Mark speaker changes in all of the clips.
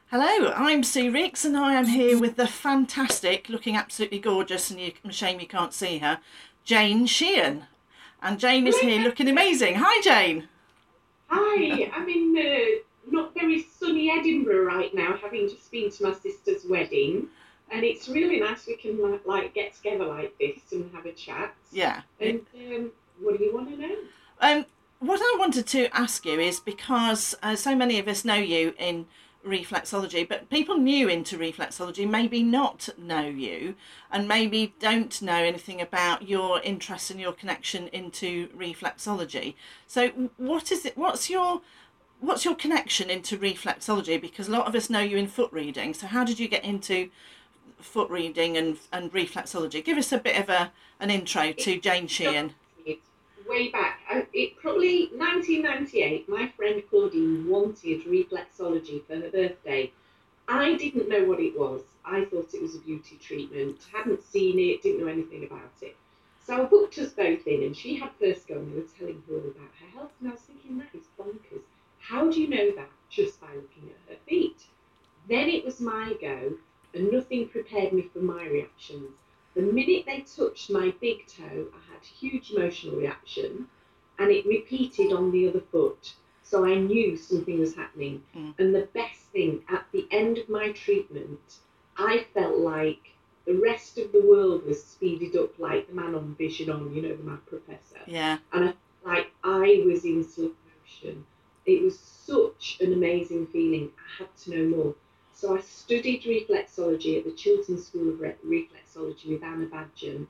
Speaker 1: Hello, I'm Sue Ricks and I am here with the fantastic, looking absolutely gorgeous, and shame you can't see her, Jane Sheehan. And Jane is here looking amazing. Hi, Jane.
Speaker 2: Hi, I'm in not very sunny Edinburgh right now, having just been to my sister's wedding, and it's really nice we can get together like this and have a chat.
Speaker 1: Yeah.
Speaker 2: And what do you want to know?
Speaker 1: Um, what I wanted to ask you is because so many of us know you in reflexology, but people new into reflexology maybe not know you and maybe don't know anything about your interest and your connection into reflexology. So what is it? What's your connection into reflexology? Because a lot of us know you in foot reading. So how did you get into foot reading and reflexology? Give us a bit of an intro
Speaker 2: It
Speaker 1: to Jane Sheehan.
Speaker 2: started way back. It probably 1998. My friend Claudine wanted reflexology for her birthday. I didn't know what it was. I thought it was a beauty treatment, hadn't seen it, didn't know anything about it. So I booked us both in, and she had first go, and they were telling her all about her health. And I was thinking, that is bonkers. How do you know that? Just by looking at her feet. Then it was my go, and nothing prepared me for my reactions. The minute they touched my big toe, I had a huge emotional reaction, and it repeated on the other foot. So I knew something was happening.
Speaker 1: Mm.
Speaker 2: And the best thing, at the end of my treatment, I felt like the rest of the world was speeded up, like the man on Vision On, the Mad Professor.
Speaker 1: Yeah.
Speaker 2: And I felt like I was in slow motion. It was such an amazing feeling. I had to know more. So I studied reflexology at the Chiltern School of Reflexology with Anna Badgen,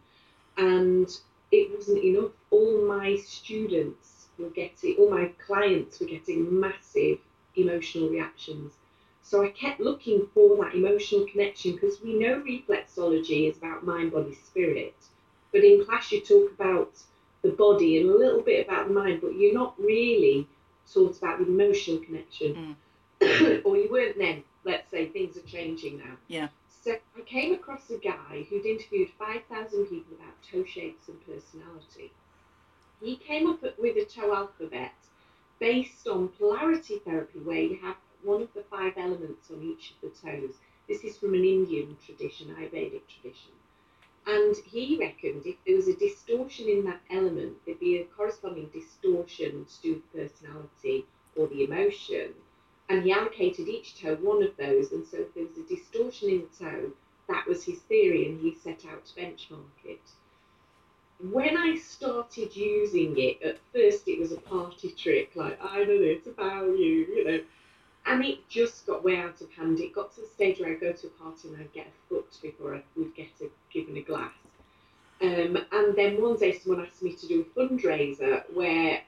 Speaker 2: and it wasn't enough. All my students were getting, all my clients were getting massive emotional reactions. So I kept looking for that emotional connection, because we know reflexology is about mind, body, spirit. But in class, you talk about the body and a little bit about the mind, but you're not really taught about the emotional connection.
Speaker 1: Mm.
Speaker 2: Or you weren't then. Let's say things are changing now.
Speaker 1: Yeah.
Speaker 2: So I came across a guy who'd interviewed 5,000 people about toe shapes and personality. He came up with a toe alphabet based on polarity therapy, where you have one of the five elements on each of the toes. This is from an Indian tradition, Ayurvedic tradition. And he reckoned if there was a distortion in that element, there'd be a corresponding distortion to do with personality or the emotion. And he allocated each toe one of those. And so if there was a distortion in the toe, that was his theory, and he set out to benchmark it. When I started using it, at first it was a party trick, like, I know this about you. And it just got way out of hand. It got to the stage where I'd go to a party and I'd get a foot before I would get given a glass. And then one day someone asked me to do a fundraiser where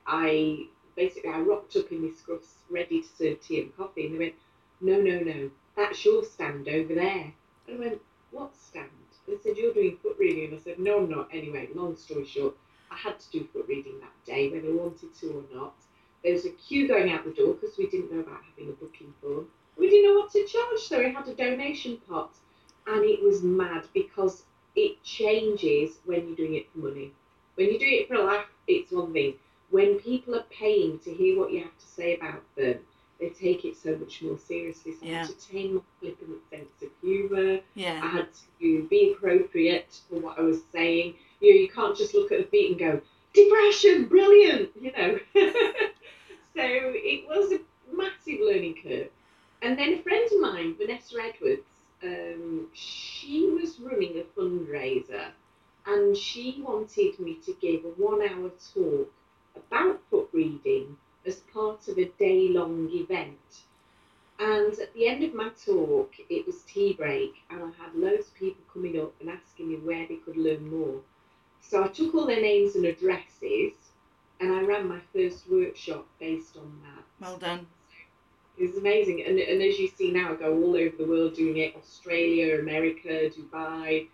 Speaker 2: I rocked up in my scruffs ready to serve tea and coffee, and they went, no, no, no, that's your stand over there. And I went, what stand? They said, you're doing foot reading. And I said, no, I'm not. Anyway, long story short, I had to do foot reading that day, whether I wanted to or not. There was a queue going out the door because we didn't know about having a booking form. We didn't know what to charge, so we had a donation pot. And it was mad, because it changes when you're doing it for money. When you do it for a laugh, it's one thing. When people are paying to hear what you have to say about them, they take it so much more seriously. So I
Speaker 1: Yeah.
Speaker 2: had to tame my flippant sense of humour.
Speaker 1: Yeah.
Speaker 2: I had to be appropriate for what I was saying. You can't just look at the feet and go, depression, brilliant. So it was a massive learning curve. And then a friend of mine, Vanessa Edwards, she was running a fundraiser, and she wanted me to give a 1 hour talk about foot reading as part of a day-long event. And at the end of my talk, it was tea break, and I had loads of people coming up and asking me where they could learn more. So I took all their names and addresses, and I ran my first workshop based on that.
Speaker 1: Well done.
Speaker 2: It was amazing. And as you see now, I go all over the world doing it: Australia, America, Dubai.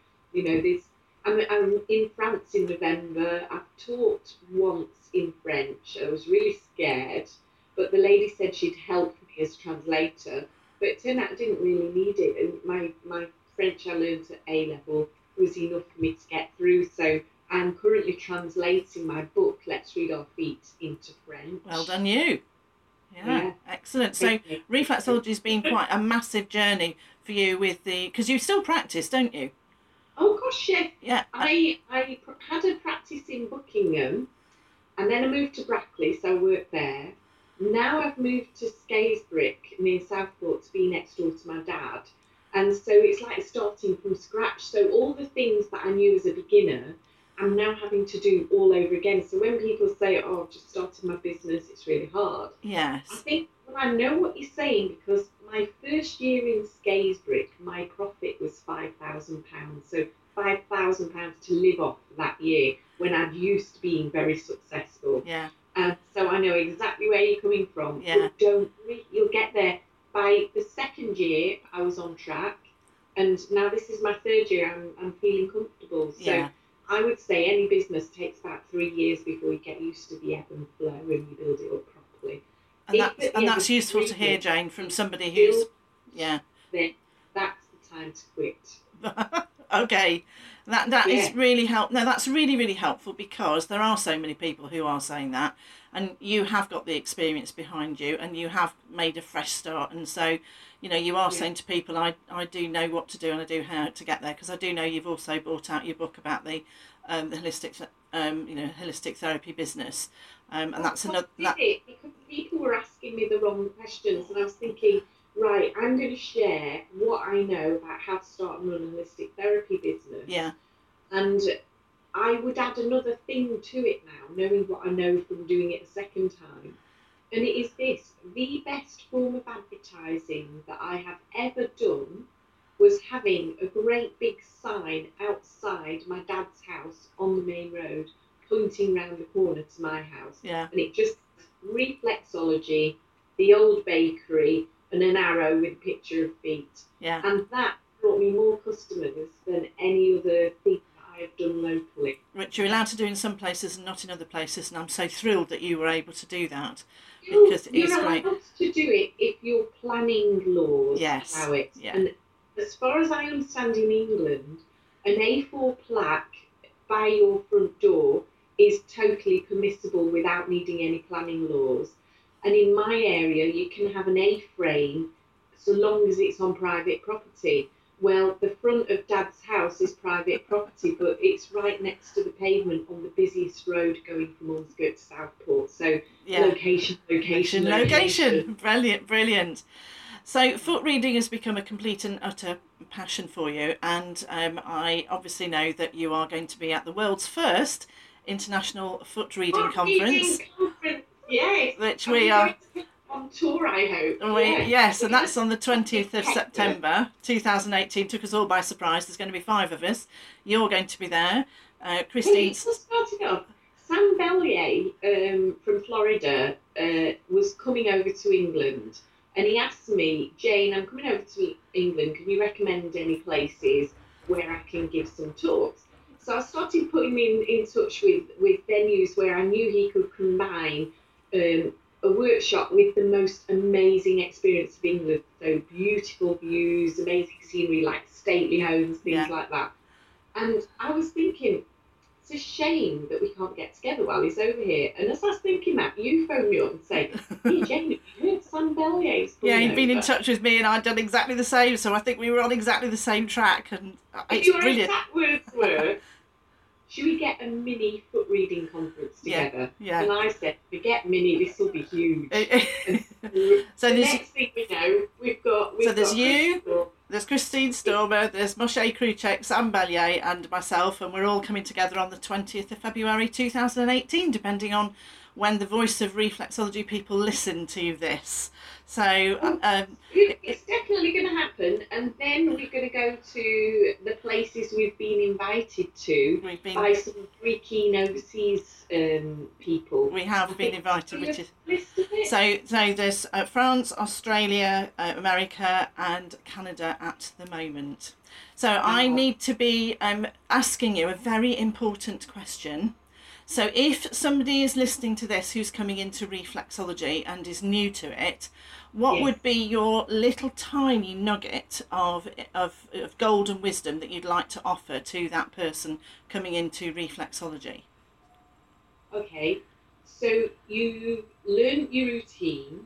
Speaker 2: I'm in France in November. I've taught once in French. I was really scared, but the lady said she'd help me as translator. But it turned out I didn't really need it. And my French I learned at A level was enough for me to get through. So I'm currently translating my book, Let's Read Our Feet, into
Speaker 1: Well
Speaker 2: French.
Speaker 1: done, you. Yeah, excellent. So reflexology's been quite a massive journey for you with because you still practice, don't you?
Speaker 2: Oh gosh, yes.
Speaker 1: Yeah.
Speaker 2: I had a practice in Buckingham, and then I moved to Brackley, so I worked there. Now I've moved to Scarisbrick near Southport to be next door to my dad. And so it's like starting from scratch. So all the things that I knew as a beginner, I'm now having to do all over again. So when people say, oh, I've just started my business, it's really hard. I
Speaker 1: Yes.
Speaker 2: think, well, I know what you're saying, because my first year in Scarisbrick, my profit was £5,000. So £5,000 to live off that year when I'd used to being very successful.
Speaker 1: Yeah.
Speaker 2: So I know exactly where you're coming from.
Speaker 1: Yeah.
Speaker 2: But don't worry, you'll get there. By the second year, I was on track, and now this is my third year. I'm feeling comfortable. So
Speaker 1: Yeah.
Speaker 2: I would say any business takes about 3 years before you get used to the ebb and flow and you build it up properly.
Speaker 1: And that's useful to hear, Jane, from somebody who's
Speaker 2: then that's the time to quit.
Speaker 1: Okay, that is really help. No, that's really helpful, because there are so many people who are saying that, and you have got the experience behind you, and you have made a fresh start, and so you are saying to people, I do know what to do, and I do how to get there, because I do know you've also brought out your book about the holistic holistic therapy business, and that's another.
Speaker 2: Because people were asking me the wrong questions, and I was thinking, right, I'm going to share what I know about how to start and run a holistic therapy business.
Speaker 1: Yeah.
Speaker 2: And I would add another thing to it now, knowing what I know from doing it a second time. And it is this: the best form of advertising that I have ever done was having a great big sign outside my dad's house on the main road, pointing round the corner to my house.
Speaker 1: Yeah.
Speaker 2: And it just reflexology, the old bakery, and an arrow with a picture of feet.
Speaker 1: Yeah.
Speaker 2: And that brought me more customers than any other thing that I have done locally.
Speaker 1: Which you're allowed to do in some places and not in other places, and I'm so thrilled that you were able to do that.
Speaker 2: You're allowed to do it if your planning laws allow it.
Speaker 1: Yeah.
Speaker 2: And as far as I understand in England, an A4 plaque by your front door is totally permissible without needing any planning laws. And in my area, you can have an A-frame so long as it's on private property. Well, the front of Dad's house is private property, but it's right next to the pavement on the busiest road going from Ormskirk to Southport. So location.
Speaker 1: Brilliant. So foot reading has become a complete and utter passion for you, and I obviously know that you are going to be at the world's first International Foot Reading Conference.
Speaker 2: Yes.
Speaker 1: Which we are
Speaker 2: on tour, I hope.
Speaker 1: Yes, and that's on the 20th of September 2018. Took us all by surprise. There's going to be 5 of us. You're going to be there. Christine.
Speaker 2: Starting off, Sam Bellier from Florida was coming over to England, and he asked me, Jane, I'm coming over to England. Can you recommend any places where I can give some talks? So I started putting him in touch with venues where I knew he could combine a workshop with the most amazing experience of England. So beautiful views, amazing scenery, like stately homes, things like that. And I was thinking, it's a shame that we can't get together while he's over here. And as I was thinking that, you phoned me up and say, hey Jane, have you heard Sam Bellier's coming over?
Speaker 1: He'd been in touch with me, and I'd done exactly the same, so I think we were on exactly the same track, and it's
Speaker 2: your
Speaker 1: brilliant.
Speaker 2: Exact words were, should we get a mini foot reading conference together?
Speaker 1: Yeah.
Speaker 2: And I said, forget mini, this will be huge.
Speaker 1: So
Speaker 2: the next thing we know, we've got
Speaker 1: there's you, there's Christine Stormer, there's Moshe Kruchek, Sam Bellier, and myself, and we're all coming together on the 20th of February 2018, depending on when the Voice of Reflexology people listen to this. So
Speaker 2: it's definitely going to happen, and then we're going to go to the places we've been invited to by some freaking overseas people.
Speaker 1: We have been invited, which is so there's France, Australia, America, and Canada at the moment. So I need to be asking you a very important question. So if somebody is listening to this who's coming into reflexology and is new to it, what would be your little tiny nugget of golden wisdom that you'd like to offer to that person coming into reflexology?
Speaker 2: Okay, so you learn your routine,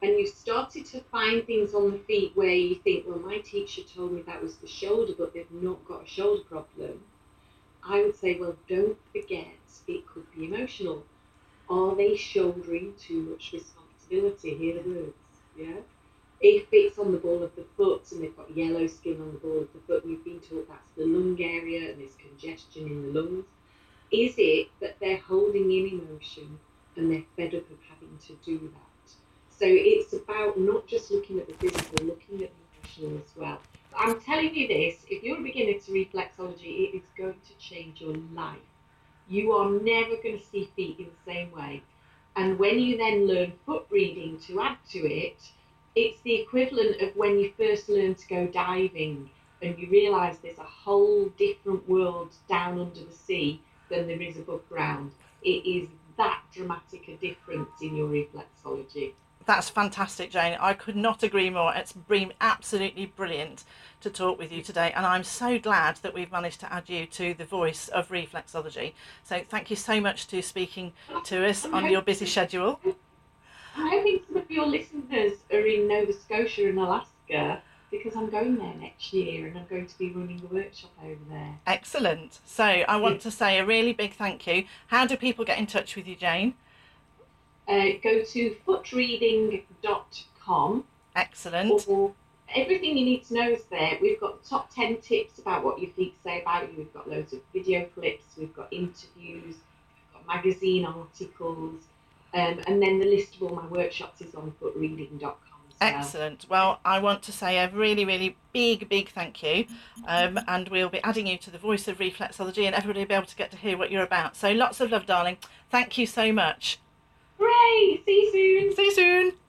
Speaker 2: and you've started to find things on the feet where you think, well, my teacher told me that was the shoulder, but they've not got a shoulder problem, I would say, well, don't forget it could be emotional. Are they shouldering too much responsibility? Hear the words, yeah? If it's on the ball of the foot and they've got yellow skin on the ball of the foot, and you've been taught that's the lung area and there's congestion in the lungs, is it that they're holding in emotion and they're fed up of having to do that? So it's about not just looking at the physical, looking at the emotional as well. But I'm telling you this, if you're a beginner to reflexology, it is going to change your life. You are never going to see feet in the same way. And when you then learn foot reading to add to it, it's the equivalent of when you first learn to go diving and you realise there's a whole different world down under the sea than there is above ground. It is that dramatic a difference in your reflexology.
Speaker 1: That's fantastic, Jane. I could not agree more. It's been absolutely brilliant to talk with you today, and I'm so glad that we've managed to add you to the voice of reflexology. So thank you so much for speaking to us on your busy schedule.
Speaker 2: I'm hoping some of your listeners are in Nova Scotia and Alaska, because I'm going there next year and I'm going to be running a workshop over there.
Speaker 1: Excellent. So I want to say a really big thank you. How do people get in touch with you, Jane?
Speaker 2: Go to footreading.com.
Speaker 1: Excellent.
Speaker 2: Or everything you need to know is there. We've got the top 10 tips about what your feet say about you. We've got loads of video clips. We've got interviews. We've got magazine articles. And then the list of all my workshops is on footreading.com.
Speaker 1: Excellent. Well, I want to say a really, really big thank you. And we'll be adding you to the voice of reflexology, and everybody will be able to get to hear what you're about. So lots of love, darling. Thank you so much.
Speaker 2: Hooray! See you soon.
Speaker 1: See you soon.